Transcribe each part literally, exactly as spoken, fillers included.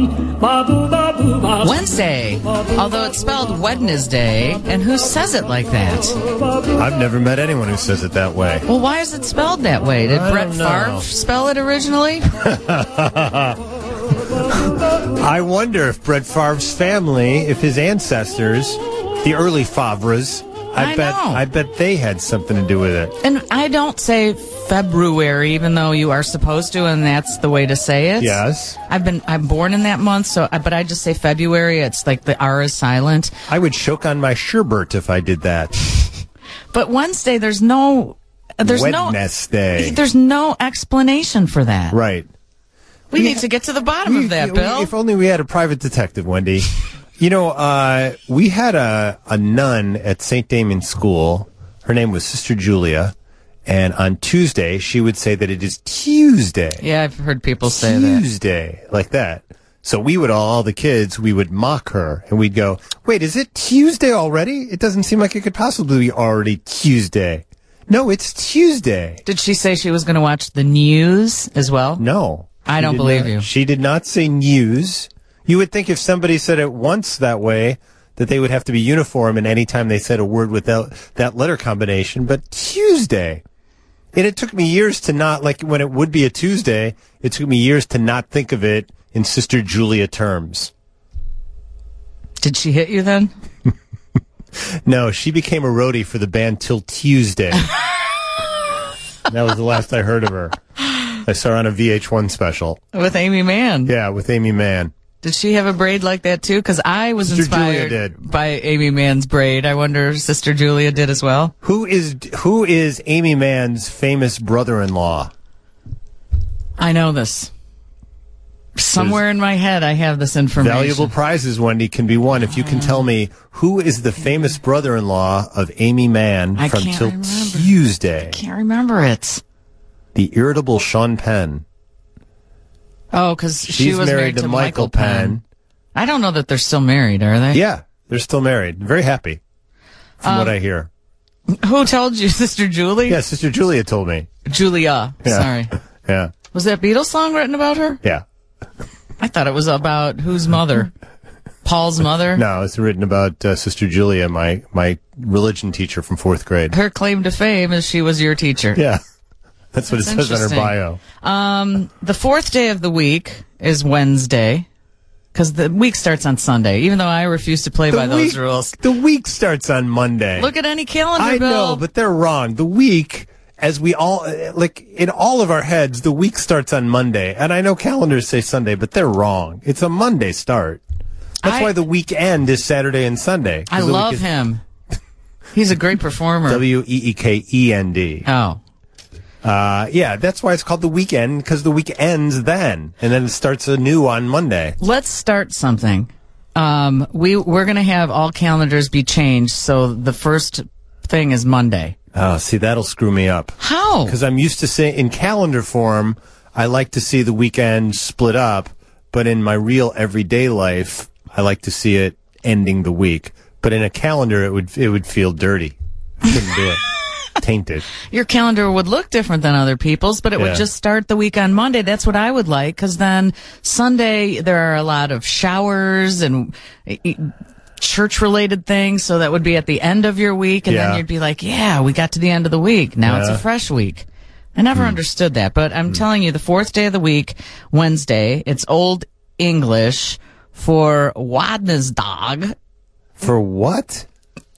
Wednesday, although it's spelled Wednesday, and who says it like that? I've never met anyone who says it that way. Well, why is it spelled that way? Did I Brett don't know. Favre spell it originally? I wonder if Brett Favre's family, if his ancestors, the early Favres, I, I bet know. I bet they had something to do with it. And I don't say February, even though you are supposed to, and that's the way to say it. Yes. I've been I'm born in that month, so but I just say February. It's like the R is silent. I would choke on my sherbet if I did that. But Wednesday, there's no there's Wednesday. no there's no explanation for that. Right. We We- need to get to the bottom We- of that, we- Bill. If only we had a private detective, Wendy. You know, uh, we had a, a nun at Saint Damian's School. Her name was Sister Julia. And on Tuesday, she would say that it is Tuesday. Yeah, I've heard people say that. Tuesday, like that. So we would all, all the kids, we would mock her. And we'd go, wait, is it Tuesday already? It doesn't seem like it could possibly be already Tuesday. No, it's Tuesday. Did she say she was going to watch the news as well? No. I She don't did believe not- you. She did not say news. You would think if somebody said it once that way, that they would have to be uniform, and any time they said a word without that letter combination. But Tuesday. And it took me years to not, like when it would be a Tuesday, it took me years to not think of it in Sister Julia terms. Did she hit you then? No, she became a roadie for the band till Tuesday. That was the last I heard of her. I saw her on a V H one special. With Amy Mann. Yeah, with Amy Mann. Did she have a braid like that too? Because I was Sister Julia inspired did. by Amy Mann's braid. I wonder if Sister Julia did as well. Who is who is Amy Mann's famous brother-in-law? I know this. Somewhere in my head, I have this information. Valuable prizes, Wendy, can be won if you can tell me who is the famous brother-in-law of Amy Mann I from can't till remember. Tuesday. Can't remember it. The irritable Sean Penn. Oh, because she She's was married, to Michael Penn. I don't know that they're still married, are they? Yeah, they're still married. Very happy, from Um, what I hear. Who told you, Sister Julie? Yeah, Sister Julia told me. Julia. Yeah. Sorry. Yeah, Was that Beatles song written about her? yeah. I thought it was about whose mother? Paul's mother? No, it's written about uh, Sister Julia, my my religion teacher from fourth grade. Her claim to fame is she was your teacher. Yeah, that's what That's it says on her interesting. bio. Um, the fourth day of the week is Wednesday, because the week starts on Sunday, even though I refuse to play by those week, rules. The week starts on Monday. Look at any calendar, I Bill. know, but they're wrong. The week, as we all, uh, like, in all of our heads, the week starts on Monday. And I know calendars say Sunday, but they're wrong. It's a Monday start. That's I- why the weekend is Saturday and Sunday. 'Cause I the week love is him. He's a great performer. W E E K E N D. oh. Uh, yeah, that's why it's called the weekend, because the week ends then. And then it starts anew on Monday. Let's start something. Um, we, we're going to have all calendars be changed, so the first thing is Monday. Oh, see, that'll screw me up. How? Because I'm used to saying, in calendar form, I like to see the weekend split up, but in my real everyday life, I like to see it ending the week. But in a calendar, it would it would feel dirty. I couldn't do it. Tainted. Your calendar would look different than other people's, but it Yeah. would just start the week on Monday. That's what I would like, because then Sunday there are a lot of showers and church-related things, so that would be at the end of your week, and Yeah. then you'd be like, yeah, we got to the end of the week. Now it's Yeah. a fresh week. I never understood that, but I'm telling you, the fourth day of the week, Wednesday, it's Old English for Wadnesdag. For what?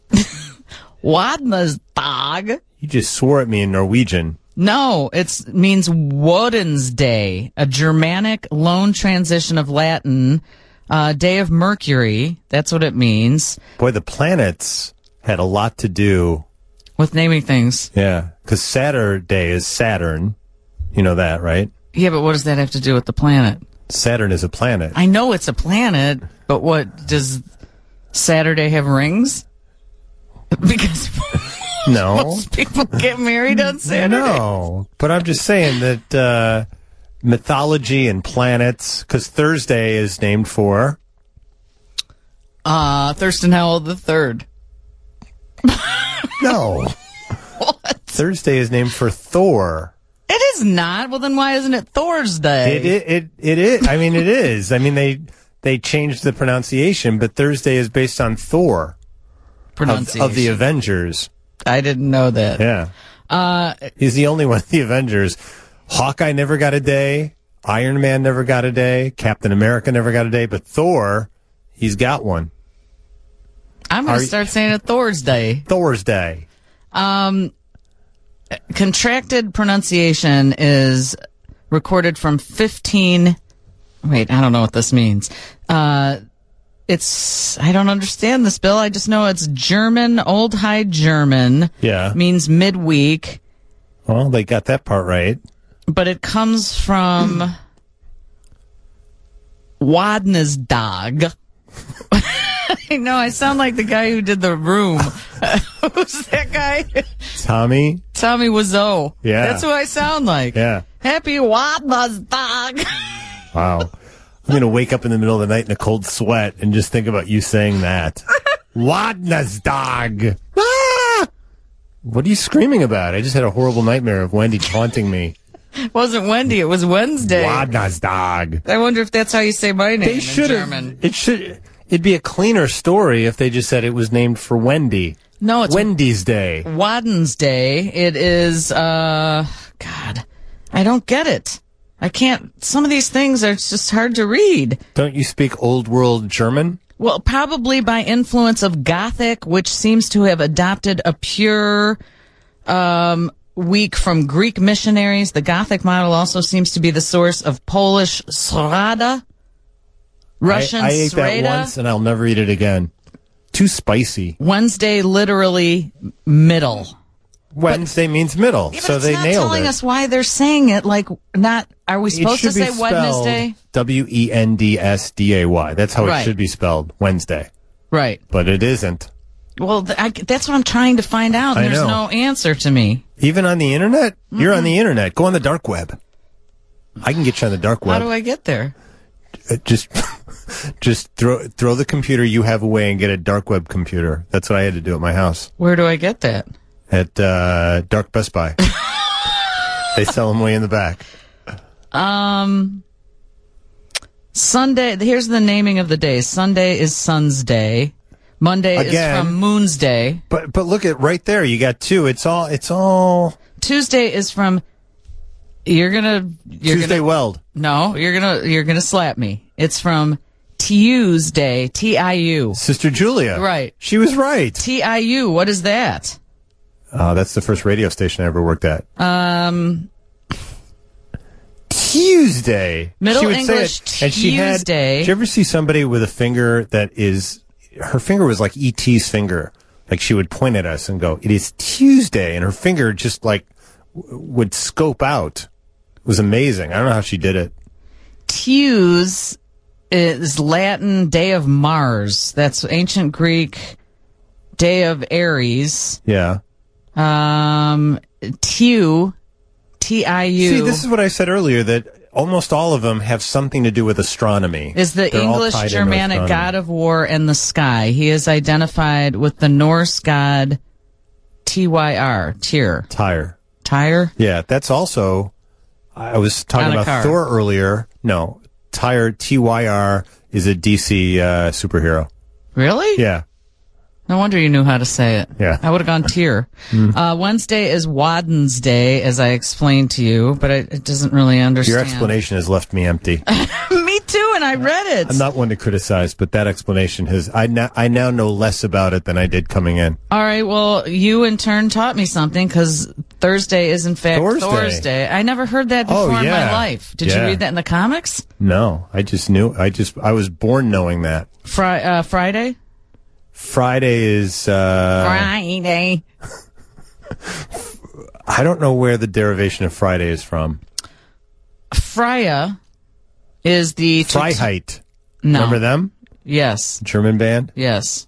Wadnesdag. You just swore at me in Norwegian. No, it means Woden's Day, a Germanic loan transition of Latin, uh, Day of Mercury. That's what it means. Boy, the planets had a lot to do. With naming things. Yeah, because Saturday is Saturn. You know that, right? Yeah, but what does that have to do with the planet? Saturn is a planet. I know it's a planet, but what, does Saturday have rings? Because No. most people get married on Saturday. No, but I'm just saying that uh, mythology and planets, because Thursday is named for... Uh, Thurston Howell the Third. No. What? Thursday is named for Thor. It It is not. Well, then why isn't it Thursday? It, it, it, it is. I mean, it is. I mean, they they changed the pronunciation, but Thursday is based on Thor of, of the Avengers. I didn't know that. Yeah. Uh, He's the only one of the Avengers. Hawkeye never got a day. Iron Man never got a day. Captain America never got a day. But Thor, he's got one. I'm going to start saying it Thursday. Thor's Day. Um, contracted pronunciation is recorded from fifteen. Wait, I don't know what this means. Uh, it's, I don't understand this, Bill. I just know it's German, Old High German. Yeah. Means midweek. Well, they got that part right. But it comes from Wadnesdag. I know, I sound like the guy who did The Room. Who's that guy? Tommy? Tommy Wiseau. Yeah. That's who I sound like. Yeah. Happy Wadnesdag. Wow. I'm going to wake up in the middle of the night in a cold sweat and just think about you saying that. Wadnesdag. Ah! What are you screaming about? I just had a horrible nightmare of Wendy taunting me. It wasn't Wendy, it was Wednesday. Wadnesdag. I wonder if that's how you say my name They in should German. It should. It'd be a cleaner story if they just said it was named for Wendy. No, it's Wendy's Day. Wednesday. It is, uh, God, I don't get it. I can't, some of these things are just hard to read. Don't you speak Old World German? Well, probably by influence of Gothic, which seems to have adopted a pure, um, week from Greek missionaries. The Gothic model also seems to be the source of Polish srada, Russian I, I ate sreda. that once and I'll never eat it again. Too spicy. Wednesday, literally middle. Wednesday but, means middle, yeah, so it's they not nailed telling it. us why they're saying it. Like, not. Are we supposed to say Wednesday? W E N D S D A Y. That's how right. it should be spelled. Wednesday. Right. But it isn't. Well, th- I, that's what I'm trying to find out. And I there's know. no answer to me. Even on the internet? Mm-hmm. You're on the internet. Go on the dark web. I can get you on the dark web. How do I get there? Uh, just, just throw throw the computer you have away and get a dark web computer. That's what I had to do at my house. Where do I get that? At uh, Dark Best Buy. They sell them way in the back. Um, Sunday. Here's the naming of the day. Sunday is Sun's Day. Monday Again, is from Moon's Day. But but look at right there. You got two. It's all. It's all. Tuesday is from. You're gonna. You're Tuesday gonna, Weld. No, you're gonna. You're gonna slap me. It's from Tuesday. T I U. Sister Julia. Right. She was right. T I U. What is that? Oh, that's the first radio station I ever worked at. Um. Tuesday. Middle she would English say it, and she had, Tuesday. did you ever see somebody with a finger that is, her finger was like E T's finger. Like she would point at us and go, it is Tuesday. And her finger just like w- would scope out. It was amazing. I don't know how she did it. Teus is Latin day of Mars. That's ancient Greek day of Ares. Yeah. Um, Tiu, T I U. See, this is what I said earlier, that almost all of them have something to do with astronomy. Is the They're all English tied into Germanic astronomy. god of war and the sky. He is identified with the Norse god T Y R, Tyr. Tyre. Tyre? Yeah, that's also, I was talking Not a about car. Thor earlier. No, Tyre, T Y R, is a D C uh, superhero. Really? Yeah. No wonder you knew how to say it. Yeah. I would have gone Tyr. Mm. Uh, Wednesday is Wadnesday, as I explained to you, but it, it doesn't really understand. Your explanation has left me empty. Me too, and I read it. I'm not one to criticize, but that explanation has, I now, I now know less about it than I did coming in. All right, well, you in turn taught me something, because Thursday is in fact Thursday. Thursday. I never heard that before Oh, in yeah. my life. Did Yeah. you read that in the comics? No, I just knew, I just, I was born knowing that. Fri- uh, Friday? Friday is, uh, Friday. I don't know where the derivation of Friday is from. Freya is the... Freiheit. No. Remember them? Yes. German band? Yes.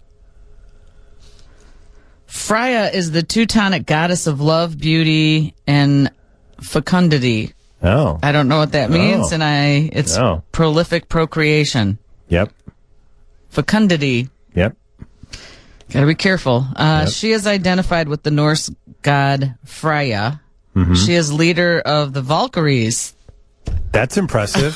Freya is the Teutonic goddess of love, beauty, and fecundity. Oh. I don't know what that means, Oh. and I it's Oh. prolific procreation. Yep. Fecundity. Yep. Gotta be careful. Uh, Yep. She is identified with the Norse god Freya. Mm-hmm. She is leader of the Valkyries That's impressive.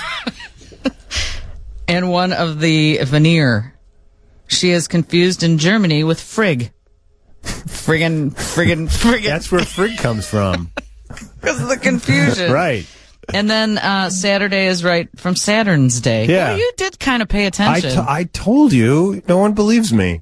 and one of the Vanir. She is confused in Germany with Frigg. Friggin', friggin', friggin'. That's where Frig comes from. Because of the confusion. Right. And then uh, Saturday is right from Saturn's Day. Yeah. Well, you did kind of pay I, attention. t- I told you. No one believes me.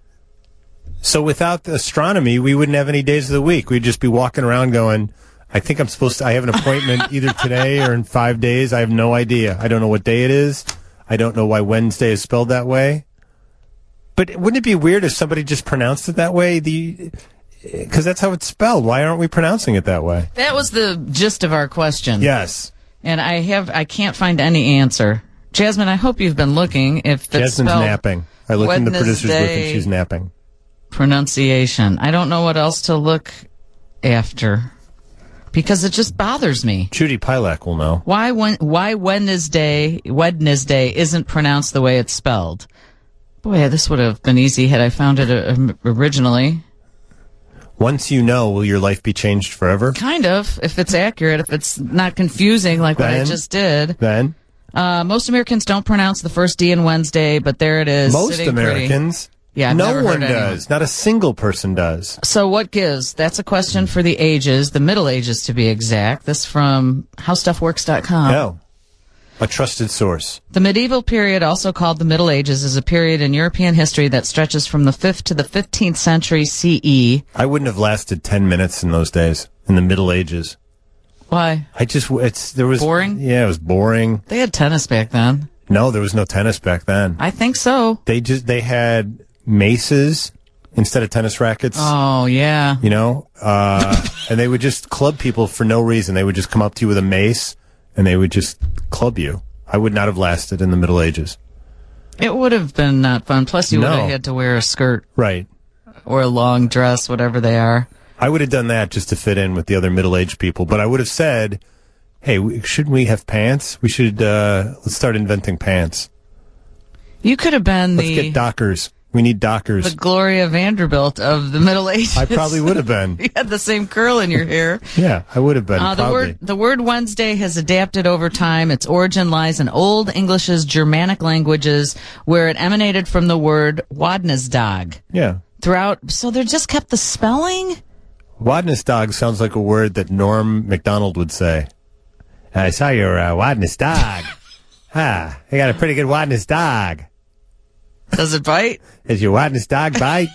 So without the astronomy, we wouldn't have any days of the week. We'd just be walking around going, I think I'm supposed to, I have an appointment either today or in five days. I have no idea. I don't know what day it is. I don't know why Wednesday is spelled that way. But wouldn't it be weird if somebody just pronounced it that way? The because that's how it's spelled. Why aren't we pronouncing it that way? That was the gist of our question. Yes. And I have I can't find any answer. Jasmine, I hope you've been looking. If it's Jasmine's spelled napping. I looked in the producer's booth Wednesday and she's napping. Pronunciation. I don't know what else to look after because it just bothers me. Judy Pilak will know. Why when, why Wednesday Wednesday isn't pronounced the way it's spelled? Boy, this would have been easy had I found it uh, originally. Once you know, will your life be changed forever? Kind of, if it's accurate, if it's not confusing like what I Then- just did. Then Uh, most Americans don't pronounce the first D in Wednesday, but there it is. most sitting pretty. Americans. Yeah, I've no never one heard anyone. does. Not a single person does. So what gives? That's a question for the ages, the Middle Ages to be exact. This from how stuff works dot com. No. A trusted source. The medieval period, also called the Middle Ages, is a period in European history that stretches from the fifth to the fifteenth century C E. I wouldn't have lasted ten minutes in those days, in the Middle Ages. Why? I just, it's, there was. Boring? Yeah, it was boring. They had tennis back then. No, there was no tennis back then. I think so. They just, they had maces instead of tennis rackets. Oh, yeah. You know, uh, and they would just club people for no reason. They would just come up to you with a mace and they would just club you. I would not have lasted in the Middle Ages. It would have been not fun. Plus, you No. would have had to wear a skirt Right. or a long dress, whatever they are. I would have done that just to fit in with the other middle-aged people, but I would have said, hey, we, shouldn't we have pants? We should, uh, let's start inventing pants. You could have been Let's the, get dockers. We need dockers. the Gloria Vanderbilt of the Middle Ages. I probably would have been. You had the same curl in your hair. Yeah, I would have been. Uh, the probably. word the word Wednesday has adapted over time. Its origin lies in Old English's Germanic languages, where it emanated from the word Wadnesdag. Yeah. Throughout, so they just kept the spelling. Wadnesdog sounds like a word that Norm MacDonald would say. I saw your uh, Wadnesdog. Ah, you got a pretty good Wadnesdog. Does it bite? Is your Wadnesdog bite?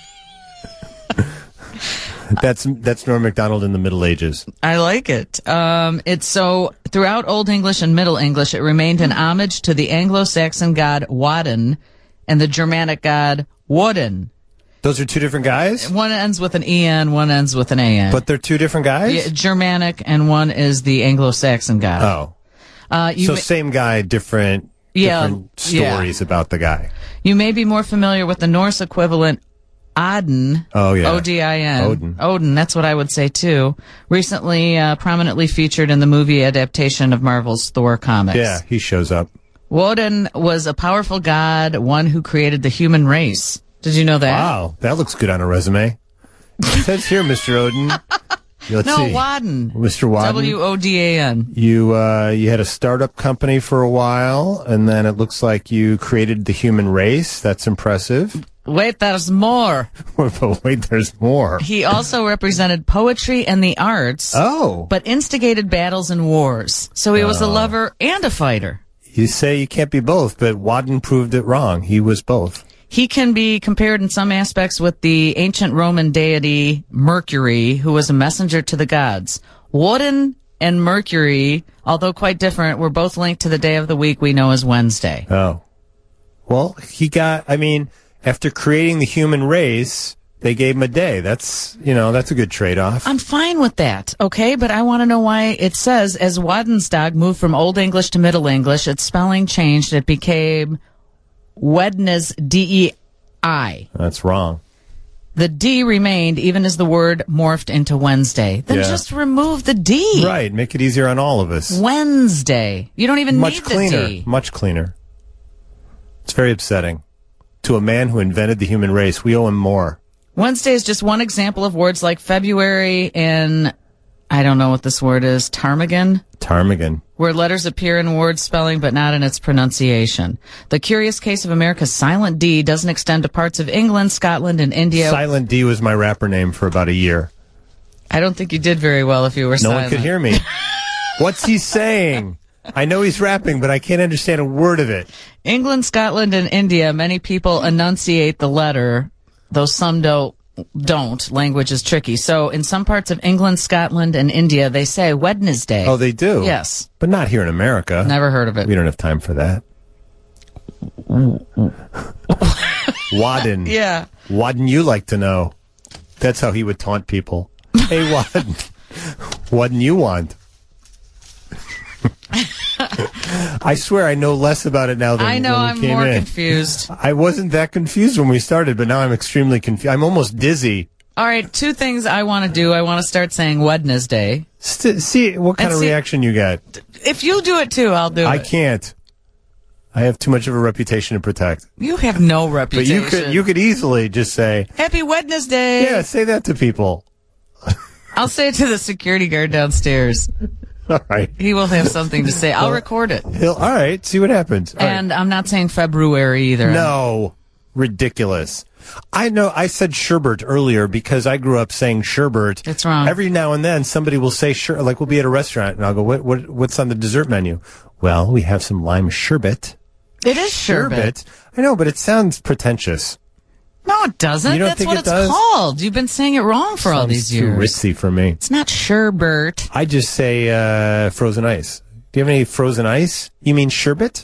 That's that's Norm MacDonald in the Middle Ages. I like it. Um, it's so throughout Old English and Middle English, it remained an homage to the Anglo-Saxon god Woden and the Germanic god Woden. Those are two different guys? One ends with an E N, one ends with an A N. But they're two different guys? Yeah, Germanic, and one is the Anglo-Saxon god. Oh. Uh, you So may, same guy, different, Yeah, different stories about the guy. you may be more familiar with the Norse equivalent Odin. Oh, yeah. O D I N. Odin. Odin, that's what I would say too. Recently uh, prominently featured in the movie adaptation of Marvel's Thor comics. Yeah, he shows up. Woden was a powerful god, one who created the human race. Did you know that? Wow, that looks good on a resume. It says here, Mister Odin. Let's No, see. Woden. Mister Woden. W O D A N. You uh, you had a startup company for a while, and then it looks like you created the human race. That's impressive. Wait, there's more. But wait, there's more. He also represented poetry and the arts, Oh, but instigated battles and wars. So he was a lover and a fighter. you say you can't be both, but Woden proved it wrong. He was both. He can be compared in some aspects with the ancient Roman deity Mercury, who was a messenger to the gods. Woden and Mercury, although quite different, were both linked to the day of the week we know as Wednesday. Oh, well, he got. I mean, after creating the human race, they gave him a day. That's you know that's a good trade-off. I'm fine with that, okay? But I want to know why it says, as Wadensdag moved from Old English to Middle English, its spelling changed. It became Wednes, D E I. That's wrong. The D remained even as the word morphed into Wednesday. Then Yeah. just remove the D. Right, make it easier on all of us. Wednesday. You don't even Much need cleaner. the D. Much cleaner. It's very upsetting. To a man who invented the human race, we owe him more. Wednesday is just one example of words like February and I don't know what this word is, ptarmigan? Ptarmigan. Where letters appear in word spelling but not in its pronunciation. The curious case of America's silent D doesn't extend to parts of England, Scotland, and India. Silent D was my rapper name for about a year. I don't think you did very well if you were no silent. No one could hear me. What's he saying? I know he's rapping, but I can't understand a word of it. England, Scotland, and India, many people enunciate the letter, though some don't. Don't. Language is tricky. So in some parts of England, Scotland, and India, they say Wednesday. Oh, they do? Yes. But not here in America. Never heard of it. We don't have time for that. Wadden. Yeah. Wadden you like to know. That's how he would taunt people. Hey, Wadden. Wadden you want? I swear I know less about it now than I know. when we I'm came more in. confused. I wasn't that confused when we started, but now I'm extremely confused. I'm almost dizzy. All right, two things I want to do. I want to start saying Wednesday. St- see what kind And of see- reaction you got. If you do it too, I'll do I it. can't. I have too much of a reputation to protect. You have no But reputation. you could you could easily just say, Happy Wednesday. yeah, say that to people. I'll say it to the security guard downstairs. All right. He will have something to say. I'll record it. He'll, all right, see what happens. All right. And I'm not saying February either. No, ridiculous. I know I said sherbet earlier because I grew up saying sherbet. It's wrong. Every now and then somebody will say sherbet, like we'll be at a restaurant and I'll go, what, what, what's on the dessert menu? Well, we have some lime sherbet. It is sherbet. I know, but it sounds pretentious. No, it doesn't. You don't That's think what it it's does? called. You've been saying it wrong for all Sounds these too years. ritzy for me. It's not sherbet. I just say uh, frozen ice. Do you have any frozen ice? You mean sherbet?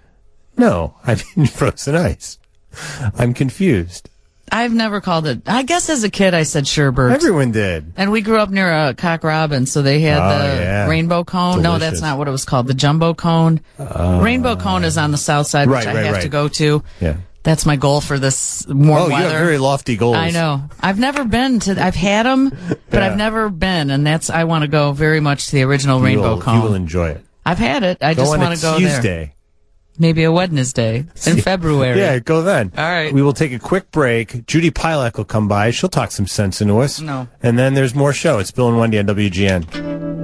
No, I mean frozen ice. I'm confused. I've never called it. I guess as a kid I said sherbet. Everyone did. And we grew up near a Cock Robin, so they had Oh, the yeah. rainbow cone. No, Delicious. that's not what it was called. The jumbo cone. Rainbow cone is on the south side, which Right, I right, have right. to go to. Yeah. That's my goal for this warm Oh, you weather. have very lofty goals. I know. I've never been to. I've had them, but Yeah. I've never been, and that's. I want to go very much to the original You rainbow will, cone. you will enjoy it. I've had it. I Go just on want a to go there. Tuesday. Maybe a Wednesday in February. Yeah, go then. All right. We will take a quick break. Judy Pilak will come by. She'll talk some sense into us. No. And then there's more show. It's Bill and Wendy on W G N.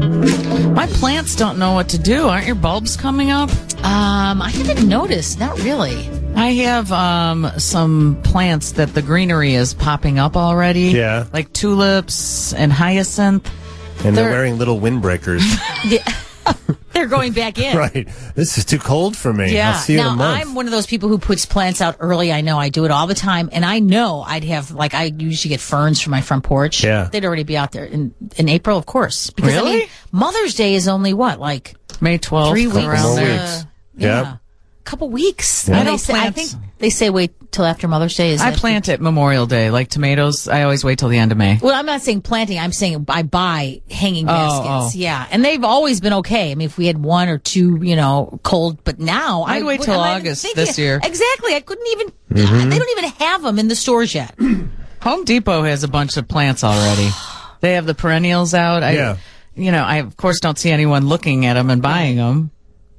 My plants don't know what to do. Aren't your bulbs coming up? Um, I haven't noticed. Not really. I have um, some plants that the greenery is popping up already. Yeah. Like tulips and hyacinth. And they're, They're- wearing little windbreakers. They're going back in. Right. This is too cold for me. Yeah. I'll see you in Now a month. I'm one of those people who puts plants out early. I know I do it all the time, and I know I'd have like I usually get ferns from my front porch. Yeah. They'd already be out there in in April, of course. Because I Really? mean, Mother's Day is only what, like May twelfth. three weeks? Around More there. weeks. Yeah. Yep. Couple weeks. Yeah. And I they don't say, I plant- think they say wait till after Mother's Day. Is I that- plant at Memorial Day, like tomatoes. I always wait till the end of May. Well, I'm not saying planting. I'm saying I buy hanging Oh, baskets. oh. Yeah, and they've always been okay. I mean, if we had one or two, you know, cold, but now I'd I wait would- till I'm not even August thinking- this year. Exactly. I couldn't even. Mm-hmm. They don't even have them in the stores yet. Home Depot has a bunch of plants already. They have the perennials out. I, Yeah. You know, I of course don't see anyone looking at them and buying them.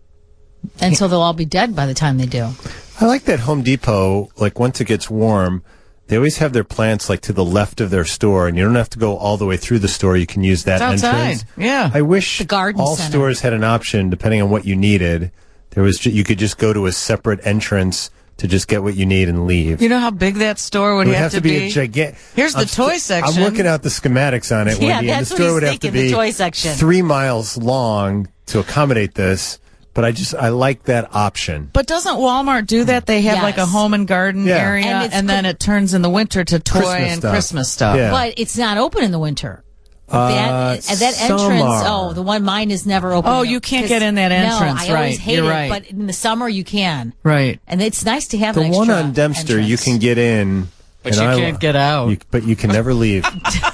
And so they'll all be dead by the time they do. I like that Home Depot, like once it gets warm, they always have their plants like to the left of their store, and you don't have to go all the way through the store. You can use that It's outside. entrance. Yeah. I wish The garden all center. stores had an option depending on what you needed. There was ju- you could just go to a separate entrance to just get what you need and leave. You know how big that store would, It would have, have to be, a gigantic. Here's the toy section. I'm looking out the schematics on it, Yeah, Wendy, and that's the what store he's would have to thinking, the be toy section. three miles long to accommodate this. But I just I like that option. But doesn't Walmart do that? They have Yes. like a home and garden Yeah. area, And and, it's then co- it turns in the winter to toy Christmas and stuff. Christmas stuff. Yeah. But it's not open in the winter. Uh, that and that some entrance. are. Oh, the one mine is never open. Oh, you can't 'Cause- get in that entrance, No, I always right. hate You're it. right. But in the summer, you can. Right. And it's nice to have The an one extra on Dempster, you entrance. can get in, But and you I- can't get out. You, but you can never leave.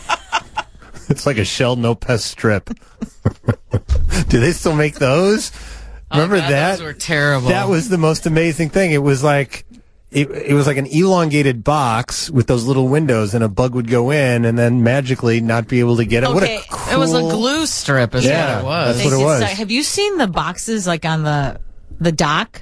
It's like a shell no pest strip. Do they still make those? Remember Oh, God, that? Those were terrible. That was the most amazing thing. It was like it, it was like an elongated box with those little windows, and a bug would go in and then magically not be able to get it. What Okay. a cool, It was a glue strip, is Yeah, what it was. that's what it They was. did start- have you seen the boxes like on the the dock?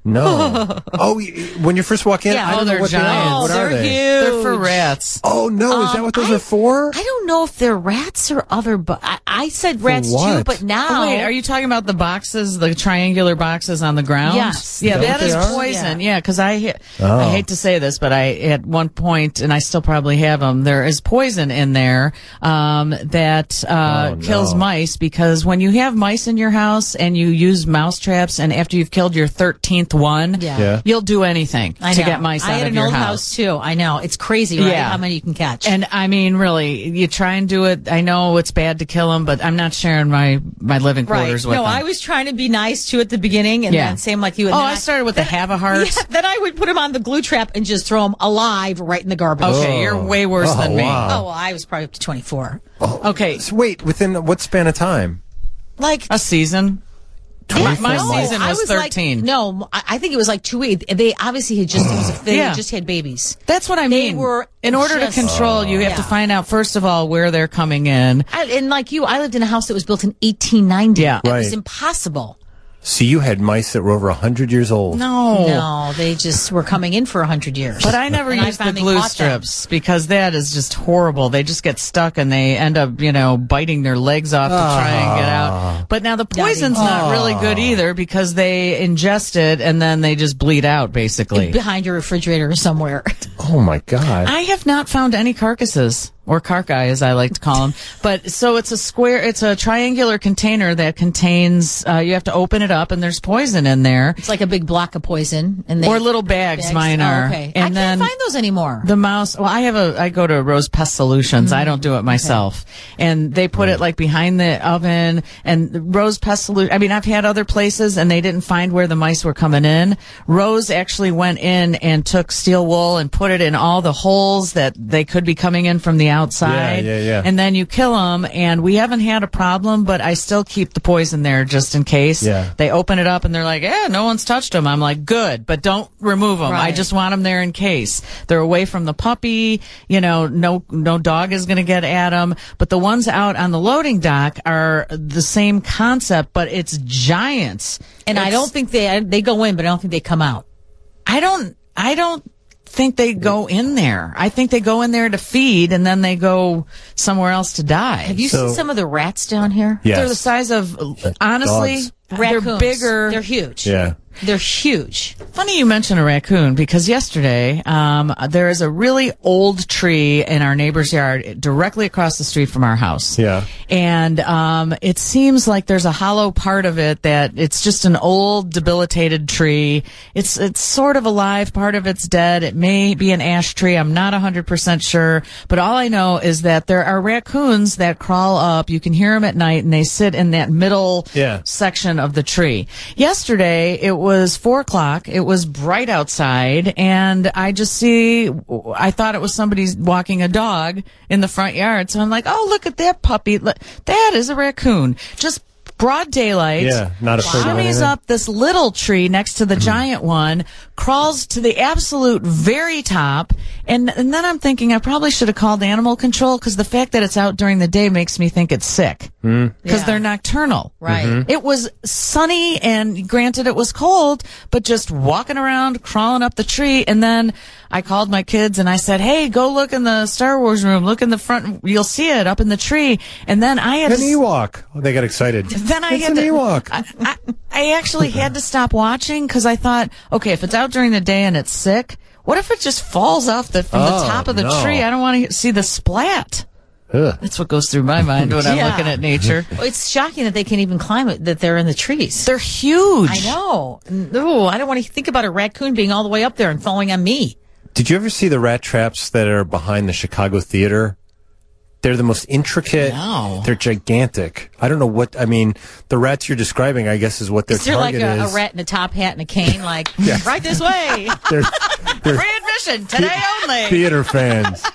No. Oh, y- when you first walk in, Yeah. I don't Oh, know they're what they giant. are. Oh, What they're are they? huge. They're for rats. Oh no, is that what those Um, are for? I don't know if they're rats or other, but I, I said rats too, what? but now. Oh, wait, are you talking about the boxes, the triangular boxes on the ground? Yes. Yeah, Is that that what is they are? poison. Yeah. Yeah, because I, ha- Oh. I hate to say this, but I at one point, and I still probably have them. There is poison in there um, that uh, Oh, no. kills mice, because when you have mice in your house and you use mouse traps, and after you've killed your thirteenth one, Yeah. Yeah. you'll do anything I to know. get mice I out had of an your old house. house too. I know. It's crazy, right? Yeah. How many you can catch. And I mean, really, you try and do it. I know it's bad to kill them, but I'm not sharing my, my living right. quarters with No, them. I was trying to be nice too at the beginning, and Yeah. then same like you. And Oh, then I started with the have a heart. Yeah, then I would put them on the glue trap and just throw them alive right in the garbage. Okay, Oh. you're way worse Oh, than me. wow. Oh, well, I was probably up to twenty-four. Okay, So wait, within what span of time? Like a season. My, my no, season I was, like- thirteen. no, I I think it was like two weeks. They obviously had just it was a, they Yeah. had just had babies. That's what I They mean. were In order just- to control, you have to Yeah. find out first of all where they're coming in. I, and like you, I lived in a house that was built in eighteen ninety. Yeah. It Right. was impossible. So you had mice that were over a hundred years old. No. No, they just were coming in for a hundred years. But I never And I used the finally glue caught them. strips because that is just horrible. They just get stuck and they end up, you know, biting their legs off to try and get out. But now the poison's not really good either because they ingest it and then they just bleed out basically. behind your refrigerator or somewhere. Oh my God. I have not found any carcasses. Or carcae, as I like to call them. But so it's a square, it's a triangular container that contains, uh, you have to open it up and there's poison in there. It's like a big block of poison, and they, Or little bags, bags. mine Oh, are. okay. And I then can't find those anymore. the mouse, well, I have a, I go to Rose Pest Solutions. I don't do it myself. And they put it like behind the oven and Rose Pest Solution. I mean, I've had other places and they didn't find where the mice were coming in. Rose actually went in and took steel wool and put it in all the holes that they could be coming in from the outside. Yeah, yeah, yeah. And then you kill them, and we haven't had a problem, but I still keep the poison there just in case. Yeah. They open it up and they're like, "Yeah, no one's touched them." I'm like, "Good, but don't remove them. I Right. just want them there in case they're away from the puppy. You know, no no dog is going to get at them. But the ones out on the loading dock are the same concept, but it's giants. and I It's- don't think they they go in, but I don't think they come out. I don't. I don't think they go in there. I think they go in there to feed and then they go somewhere else to die. Have you So- seen some of the rats down here? Yes. They're the size of, honestly, Dogs. they're Raccoons. bigger. They're huge. Yeah. They're huge. Funny you mention a raccoon because yesterday um, there is a really old tree in our neighbor's yard directly across the street from our house. Yeah. And um, it seems like there's a hollow part of it that it's just an old debilitated tree. It's it's sort of alive, part of it's dead. It may be an ash tree. I'm not one hundred percent sure. But all I know is that there are raccoons that crawl up. You can hear them at night and they sit in that middle Yeah. section of the tree. Yesterday, it was four o'clock. It was bright outside, and I just see, I thought it was somebody walking a dog in the front yard. So I'm like, oh, look at that puppy. Look, that is a raccoon. Just broad daylight. Yeah, not afraid of Shimmies anything. up this little tree next to the giant one, crawls to the absolute very top, and, and then I'm thinking I probably should have called animal control because the fact that it's out during the day makes me think it's sick. Because Yeah. they're nocturnal. Right. Mm-hmm. It was sunny and granted it was cold, but just walking around, crawling up the tree. And then I called my kids and I said, hey, go look in the Star Wars room. Look in the front. You'll see it up in the tree. And then I had An to, Ewok. Oh, they got excited. then I it's had an to, Ewok. I, I, I actually had to stop watching because I thought, okay, if it's out during the day and it's sick, what if it just falls off the, from Oh, the top of the no. tree? I don't want to see the splat. Ugh. That's what goes through my mind when I'm Yeah. looking at nature. Well, it's shocking that they can even climb it, that they're in the trees. They're huge. I know. No, I don't want to think about a raccoon being all the way up there and falling on me. Did you ever see the rat traps that are behind the Chicago Theater? They're the most intricate. No. They're gigantic. I don't know what, I mean, the rats you're describing, I guess, is what their Is there like target a, a is. rat in a top hat and a cane, like, right this way? They're, they're Free admission today only. theater fans.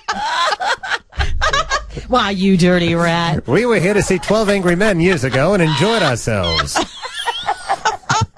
Why, you dirty rat. We were here to see twelve Angry Men years ago and enjoyed ourselves.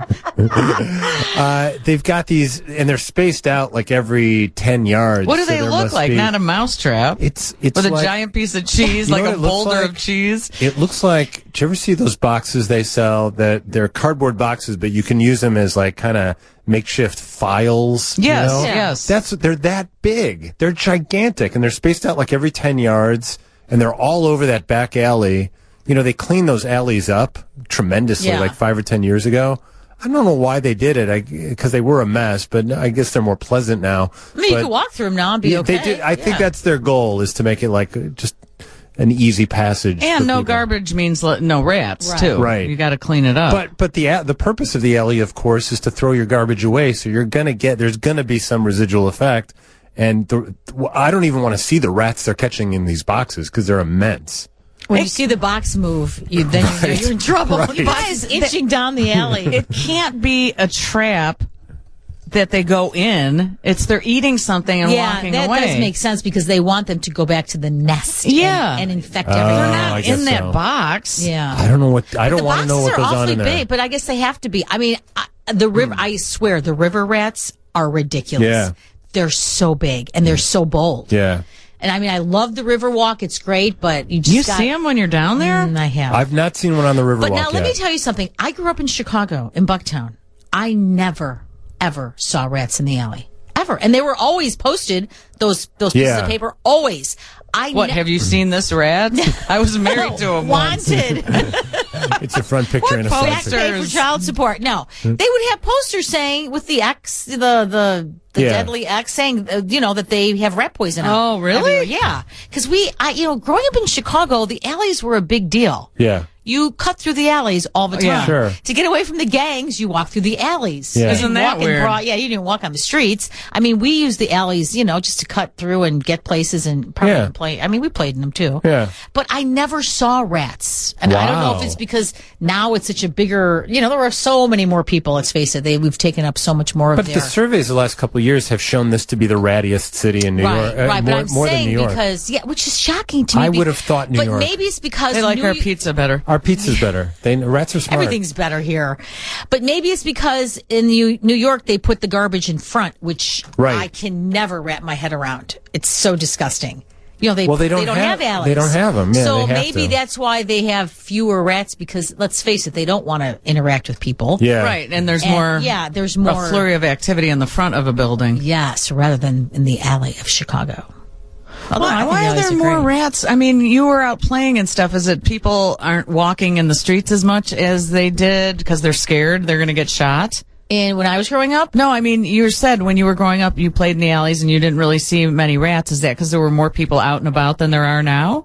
uh, they've got these, and they're spaced out like every ten yards. What do so they there look must like? be- Not a mousetrap. It's it's with a like, giant piece of cheese, You know like what a it looks boulder like? of cheese. It looks like. Do you ever see those boxes they sell that they're cardboard boxes, but you can use them as like kind of makeshift files? you Yes, know? Yeah. yes. That's they're that big. They're gigantic, and they're spaced out like every ten yards, and they're all over that back alley. You know, they cleaned those alleys up tremendously Yeah. like five or ten years ago. I don't know why they did it, because they were a mess, but I guess they're more pleasant now. I mean, you But- can walk through them now and be yeah, okay. They did. I think Yeah. that's their goal, is to make it like uh, just an easy passage. And for no people. garbage means le- no rats, Right. too. Right. You got to clean it up. But but the a- the purpose of the alley, of course, is to throw your garbage away. So you're gonna get there's gonna be some residual effect, and the, I don't even want to see the rats they're catching in these boxes because they're immense. When you see the box move, you then you know you're in trouble. Right. The box is inching down the alley. it can't be a trap that they go in. It's they're eating something and yeah, walking that away. does make sense because they want them to go back to the nest. Yeah. and, and infect Oh, everything. They're I not guess in that so. box. Yeah, I don't know what I don't the want to boxes know what are goes on awfully in there. big, but I guess they have to be. I mean, I, the river. I swear, the river rats are ridiculous. Yeah. They're so big and they're so bold. Yeah, And I mean, I love the river walk. It's great, but you just You got, see them when you're down there? Mm, I have. I've not seen one on the Riverwalk But now let yet. me tell you something. I grew up in Chicago, in Bucktown. I never, ever saw rats in the alley. Ever. And they were always posted, those those pieces Yeah. of paper, always. I What, ne- have you seen this rat? I was married to him once. Wanted. It's a front picture and a side Back picture. pay for child support. No. They would have posters saying, with the X, the, the, the Yeah. deadly X, saying, uh, you know, that they have rat poison. out Oh, really? everywhere. Yeah. Because we, I, you know, growing up in Chicago, the alleys were a big deal. Yeah. You cut through the alleys all the time. Yeah. Sure. To get away from the gangs, you walk through the alleys. Yeah. You Isn't didn't that walk in weird? broad- yeah, you didn't walk on the streets. I mean, we used the alleys, you know, just to cut through and get places and probably Yeah. play. I mean, we played in them too. Yeah. But I never saw rats. And I don't know if Wow. it's because now it's such a bigger, you know, there are so many more people, let's face it. They, we've taken up so much more But of their. the surveys the last couple of years have shown this to be the rattiest city in New Right, York. uh, right, more but I'm more than saying New York. because, yeah, which is shocking to me. I be- would have thought New but York. maybe it's because They like New our Yo- pizza better. Our pizza's better. They rats are smart. Everything's better here. But maybe it's because in New New York they put the garbage in front, which Right. I can never wrap my head around. It's so disgusting. You know, they Well, they don't have, have- alleys. they don't have 'em. Yeah, so they have maybe to. that's why they have fewer rats because let's face it, they don't want to interact with people. Yeah. Right, and there's And, more. yeah, there's more a flurry of activity in the front of a building. Yes, rather than in the alley of Chicago. Although I Why, think why the are alleys there more great. rats? I mean, you were out playing and stuff. Is it people aren't walking in the streets as much as they did because they're scared they're going to get shot? And when I was growing up, No, I mean, you said when you were growing up, you played in the alleys and you didn't really see many rats. Is that because there were more people out and about than there are now?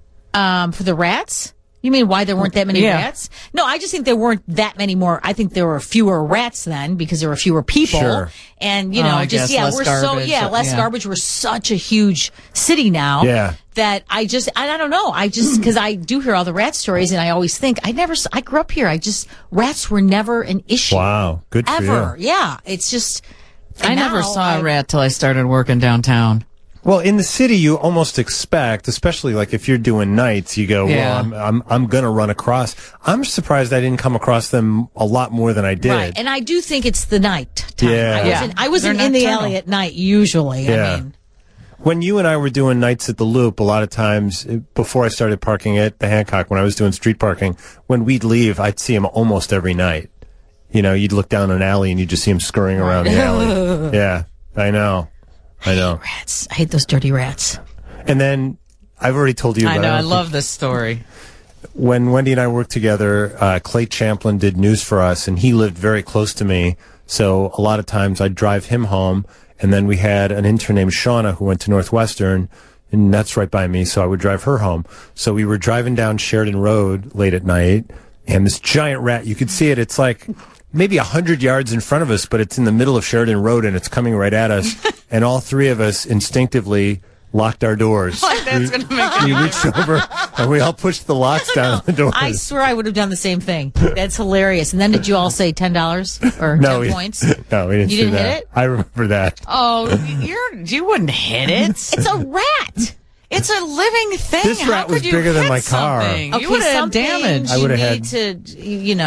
um, for the rats. You mean why there weren't that many Yeah. rats? No, I just think there weren't that many more. I think there were fewer rats then because there were fewer people. Sure. And, you Oh, know, I just, guess yeah, less we're so, garbage. yeah, less Yeah. garbage. We're such a huge city now. Yeah. That I just, I, I don't know. I just, cause I do hear all the rat stories and I always think, I never, s- I grew up here. I just, rats were never an issue. Wow. Good for Ever. you. Yeah. It's just, I never now saw I- a rat till I started working downtown. Well, in the city, you almost expect, especially like if you're doing nights, you go, Yeah. well, I'm, I'm, I'm going to run across. I'm surprised I didn't come across them a lot more than I did. Right. And I do think it's the night time. Yeah. I Yeah. wasn't, I wasn't They're in the nocturnal. alley at night usually. Yeah. I mean, When you and I were doing nights at the Loop, a lot of times eh, before I started parking at the Hancock, when I was doing street parking, when we'd leave, I'd see them almost every night. You know, you'd look down an alley and you'd just see them scurrying around the alley. Yeah, I know. I know. rats. I hate those dirty rats. And then I've already told you I but know. don't I think- love this story. when Wendy and I worked together, uh, Clay Champlin did news for us, and he lived very close to me. So a lot of times I'd drive him home, and then we had an intern named Shauna who went to Northwestern, and that's right by me, so I would drive her home. So we were driving down Sheridan Road late at night, and this giant rat, you could see it, it's like maybe a hundred yards in front of us, but it's in the middle of Sheridan Road, and it's coming right at us, and all three of us instinctively locked our doors. Like that's going to make We reached over, and we all pushed the locks down on the doors. I swear I would have done the same thing. That's hilarious. And then did you all say ten dollars or No, ten we, points? no, we didn't You say didn't that. hit it? I remember that. Oh, you're you wouldn't hit it. It's a rat. It's a living thing. This How rat could was you bigger than hit my car. something? Okay, You would have had something damage. I you would've need to, you know,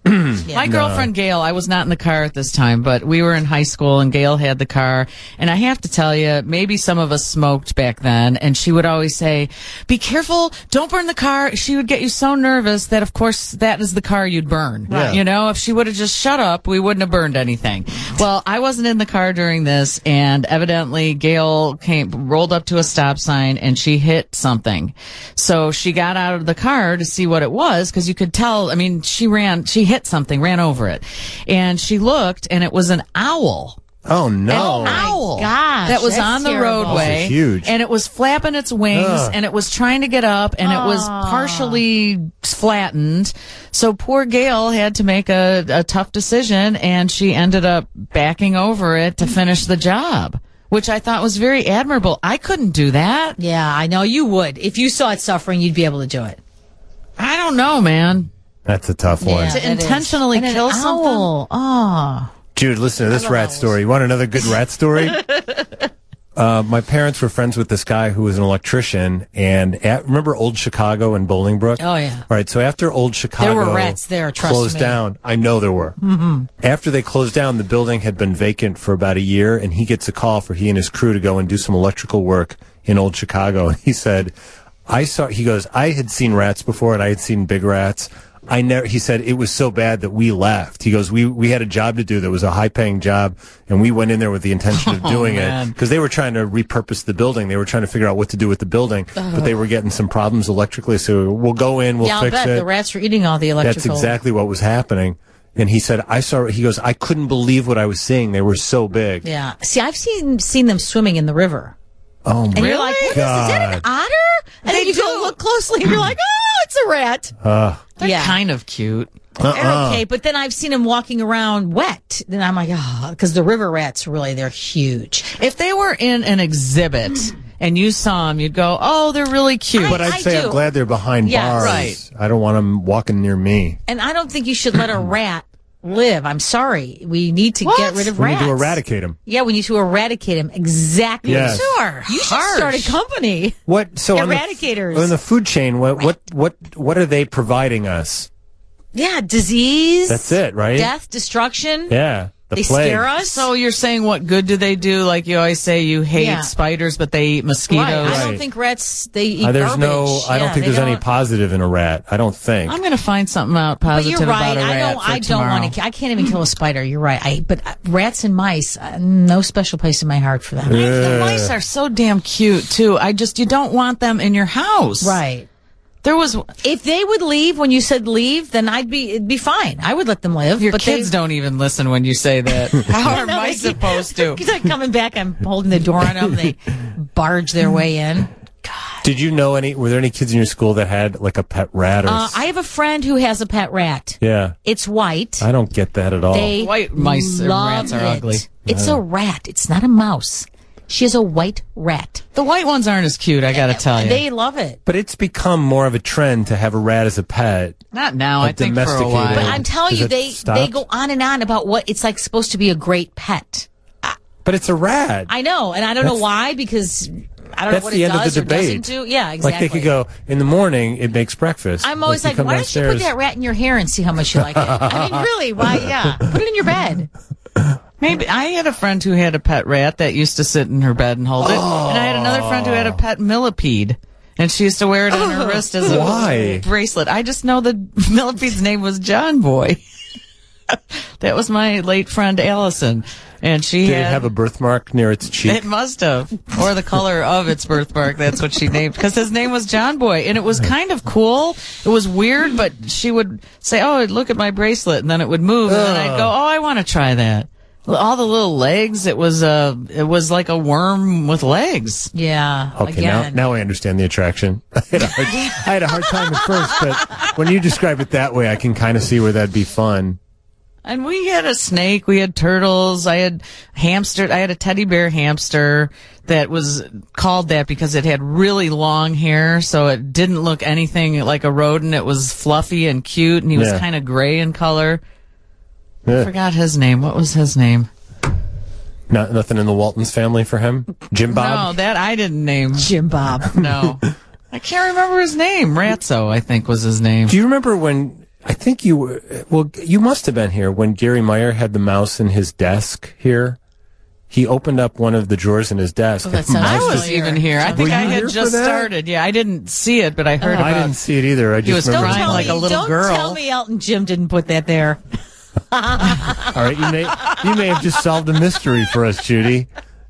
My girlfriend Gail, I was not in the car at this time, but we were in high school and Gail had the car. And I have to tell you, maybe some of us smoked back then. And she would always say, be careful, don't burn the car. She would get you so nervous that, of course, that is the car you'd burn. Right. You know, if she would have just shut up, we wouldn't have burned anything. Well, I wasn't in the car during this, and evidently Gail came, rolled up to a stop sign and she hit something. So she got out of the car to see what it was, because you could tell, I mean, she ran, she hit something, ran over it. And she looked, and it was an owl. Oh, no. An owl gosh, that was that's on the terrible. roadway. This is huge. And it was flapping its wings, Ugh. and it was trying to get up, and it was partially flattened. So poor Gail had to make a, a tough decision, and she ended up backing over it to finish the job, which I thought was very admirable. I couldn't do that. Yeah, I know you would. If you saw it suffering, you'd be able to do it. I don't know, man. That's a tough one. Yeah, To it is. intentionally And an kill something? owl. Oh. Jude, listen to this love rat owls. story. You want another good rat story? uh, my parents were friends with this guy who was an electrician. And at, remember Old Chicago in Bolingbrook? Oh, yeah. All right, so after Old Chicago There were rats there, trust closed me. down, I know there were. Mm-hmm. After they closed down, the building had been vacant for about a year, and he gets a call for he and his crew to go and do some electrical work in Old Chicago. And he said, I saw, he goes, I had seen rats before, and I had seen big rats. I never, he said it was so bad that we left. He goes, we, we had a job to do that was a high paying job, and we went in there with the intention of doing Oh, it man. because they were trying to repurpose the building. They were trying to figure out what to do with the building, but they were getting some problems electrically. So we'll go in, we'll Yeah, I'll fix bet it. the rats were eating all the electrical. That's exactly what was happening. And he said, I saw, he goes, I couldn't believe what I was seeing. They were so big. Yeah. See, I've seen seen them swimming in the river. Oh, And you're like, what is, is that an God. otter? And They then you do. go look closely and you're like, oh, it's a rat. Uh, They're Yeah. kind of cute. uh-uh. They're okay, but then I've seen them walking around wet. Then I'm like, oh, because the river rats, really, they're huge. If they were in an exhibit and you saw them, you'd go, oh, they're really cute. But I'd I say do. I'm glad they're behind Yeah, bars. right. I don't want them walking near me. And I don't think you should let a rat live. I'm sorry. We need to What? get rid of We rats. need to eradicate them. Yeah, we need to eradicate them. Exactly. Yes. Sure. You should Harsh. start a company. What? So on the, Eradicators. on the food chain, what, what, what, what are they providing us? Yeah, disease. That's it, right? Death, destruction. Yeah. The They plague. scare us. So you're saying what good do they do? Like you always say, you hate Yeah. spiders, but they eat mosquitoes. Right. I don't Right. think rats, they eat Uh, there's garbage. no, I don't Yeah, think they there's any don't- positive in a rat. I don't think. I'm going to find something out But positive you're right. about a I rat don't. for I don't tomorrow. want to. I can't even kill a spider. You're right. I. But uh, rats and mice, uh, no special place in my heart for them. The mice are so damn cute too. I just you don't want them in your house. Right. There was If they would leave when you said leave, then I'd be. It'd be fine. I would let them live. your but kids they, don't even listen when you say that. How are No, mice they- supposed to? He's like coming back. I'm holding the door on them. They barge their way in. Did you know any, were there any kids in your school that had like a pet rat or? Uh, s- I have a friend who has a pet rat. yeah. It's white. I don't get that at all. They White mice and love rats are it. ugly. It's a rat. It's not a mouse. She has a white rat. The white ones aren't as cute, I got to tell you. They love it. But it's become more of a trend to have a rat as a pet. Not now, A I think for a domesticated- while. But I'm telling Has you, it they stopped? they go on and on about what it's like supposed to be a great pet. But it's a rat. I know, and I don't know That's- why because I don't know That's what the it end of does the or doesn't debate. do. Yeah, exactly. Like they could go, in the morning, it makes breakfast. I'm always you like, come why don't you put downstairs- that rat in your hair and see how much you like it? I mean, really? Why? Yeah, put it in your bed. Maybe I had a friend who had a pet rat that used to sit in her bed and hold it, and I had another friend who had a pet millipede, and she used to wear it on her wrist as a Why? bracelet. I just know the millipede's name was John Boy. That was my late friend Allison, and she Did had, it have a birthmark near its cheek? It must have, or the color of its birthmark. That's what she named, because his name was John Boy, and it was kind of cool. It was weird, but she would say, "Oh, look at my bracelet," and then it would move, and then I'd go, "Oh, I want to try that." All the little legs. It was uh it was like a worm with legs. Yeah. Okay, now, again. now I understand the attraction. I had, a hard, I had a hard time at first, but when you describe it that way, I can kind of see where that'd be fun. And we had a snake, we had turtles, I had hamster, I had a teddy bear hamster that was called that because it had really long hair, so it didn't look anything like a rodent. It was fluffy and cute, and he was Yeah. kind of gray in color. I Yeah. forgot his name. What was his name? Not, nothing in the Waltons family for him? Jim No, Bob? that I didn't name. Jim Bob. No. I can't remember his name. Ratso, I think, was his name. Do you remember when I think you were, well, you must have been here when Gary Meyer had the mouse in his desk here. He opened up one of the drawers in his desk. Oh, that sounds I was familiar. even here. I Were think you I here had for just that? started. Yeah, I didn't see it, but I heard I about didn't see it either. I just was remember. Don't crying tell like me, a little don't girl. tell me Elton Jim didn't put that there. All right, you may you may have just solved a mystery for us, Judy.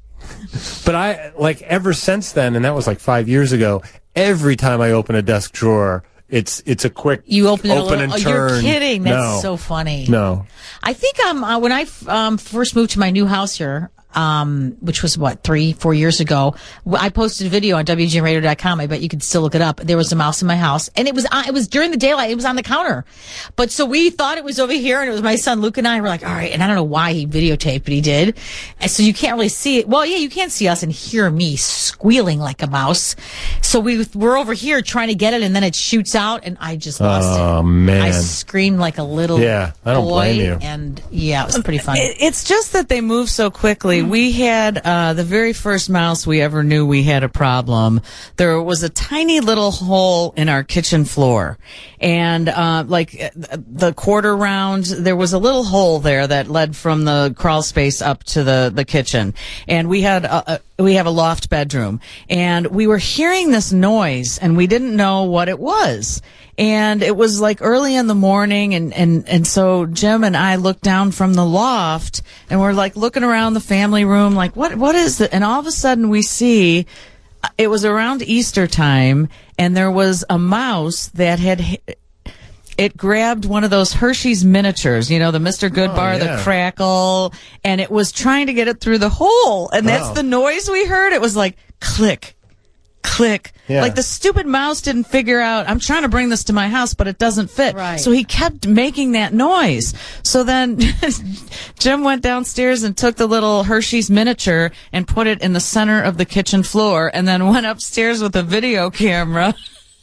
But I like ever since then, and that was like five years ago. Every time I open a desk drawer, it's it's a quick You open it a open little. and Oh, turn. you're kidding. That's no. so funny. No. I think um, uh, when I f- um, first moved to my new house here, um, which was what, three, four years ago, w- I posted a video on W G N radio dot com. I bet you could still look it up. There was a mouse in my house, and it was uh, it was during the daylight. It was on the counter. But so we thought it was over here, and it was my son Luke and I. We're like, all right, and I don't know why he videotaped, but he did. And so you can't really see it. Well, yeah, you can't see us and hear me squealing like a mouse. So we we're over here trying to get it, and then it shoots out, and I just lost it. Oh man. I screamed like a little Yeah, I don't boy, blame you. and yeah, it was pretty funny. It- It's just that they move so quickly. We had uh, the very first mouse we ever knew we had a problem. There was a tiny little hole in our kitchen floor, and uh, like uh, the quarter round, there was a little hole there that led from the crawl space up to the the kitchen, and we had a, a we have a loft bedroom, and we were hearing this noise, and we didn't know what it was. And it was like early in the morning, and, and, and so Jim and I looked down from the loft, and we're like looking around the family room, like, what, what is it? And all of a sudden we see, it was around Easter time, and there was a mouse that had, it grabbed one of those Hershey's miniatures, you know, the Mister Goodbar, Oh, yeah. the crackle, and it was trying to get it through the hole. And that's Oh. the noise we heard. It was like, click. Click. Yeah. Like the stupid mouse didn't figure out, I'm trying to bring this to my house, but it doesn't fit. Right. So he kept making that noise. So then Jim went downstairs and took the little Hershey's miniature and put it in the center of the kitchen floor, and then went upstairs with a video camera.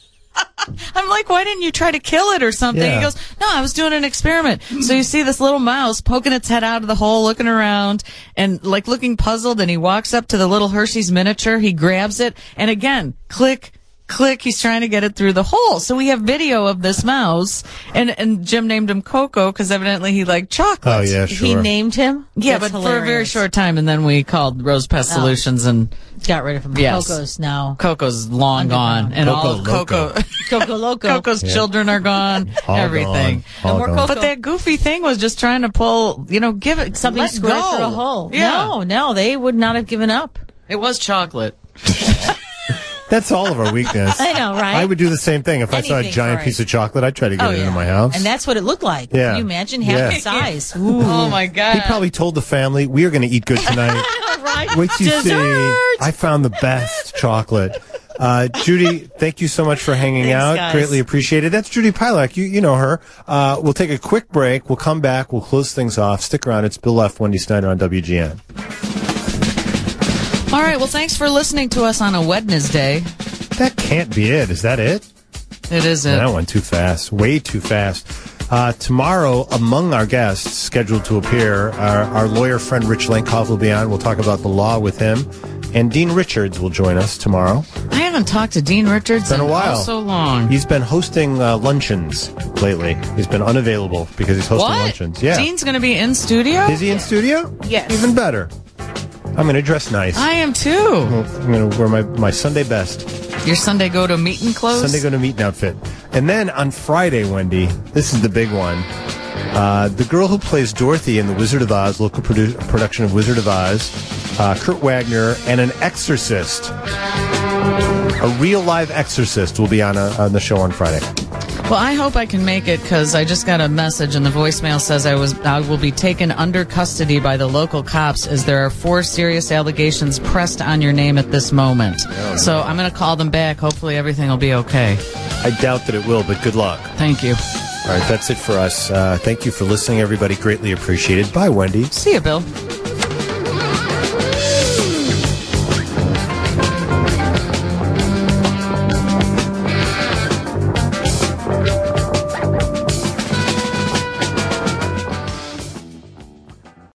I'm like, why didn't you try to kill it or something? Yeah. He goes, no, I was doing an experiment. So you see this little mouse poking its head out of the hole, looking around, and like looking puzzled, and he walks up to the little Hershey's miniature, he grabs it, and again, click, click, he's trying to get it through the hole. So we have video of this mouse, and, and Jim named him Coco, because evidently he liked chocolate. Oh yeah, He sure. named him? Yeah, That's but for a very hilarious. short time, and then we called Rose Pest Oh. Solutions, and Got rid of him. Yes. Coco's now. Coco's long Underground. gone, and all Coco of Coco, Loco. Coco Loco. Coco's children are gone, All everything. gone. All No more gone. Coco. But that goofy thing was just trying to pull, you know, give it Something let square go. through a hole. Yeah, No, no, they would not have given up. it was chocolate. That's all of our weakness. I know, right? I would do the same thing if I saw a Anything giant for piece it. of chocolate. I'd try to get Oh, it yeah. into my house. And that's what it looked like. Yeah. Can you imagine half Yeah. the size? Oh my god! He probably told the family, "We are going to eat good tonight." right? Wait till you see. Dessert! I found the best chocolate. Uh, Judy, thank you so much for hanging Thanks, out. guys. Greatly appreciated. That's Judy Pilak. You you know her. Uh, we'll take a quick break. We'll come back. We'll close things off. Stick around. It's Bill F. Wendy Snyder on W G N. All right. Well, thanks for listening to us on a Wednesday. That can't be it. Is that it? It is it. That went too fast. Way too fast. Uh, tomorrow, among our guests scheduled to appear, our, our lawyer friend Rich Lenkov will be on. We'll talk about the law with him. And Dean Richards will join us tomorrow. I haven't talked to Dean Richards Been a in while. oh so long. He's been hosting uh, luncheons lately. He's been unavailable because he's hosting What? luncheons. Yeah. Dean's going to be in studio? Is he in studio? Yes. Even better. I'm going to dress nice. I am too. I'm going to wear my, my Sunday best. Your Sunday go to meeting clothes? Sunday go to meeting outfit. And then on Friday, Wendy, this is the big one. Uh, the girl who plays Dorothy in The Wizard of Oz, local produ- production of Wizard of Oz, uh, Kurt Wagner, and an exorcist, a real live exorcist, will be on, a, on the show on Friday. Well, I hope I can make it because I just got a message and the voicemail says I was I will be taken under custody by the local cops as there are four serious allegations pressed on your name at this moment. So I'm going to call them back. Hopefully everything will be okay. I doubt that it will, but good luck. Thank you. All right, that's it for us. Uh, thank you for listening, everybody. Greatly appreciated. Bye, Wendy. See you, Bill.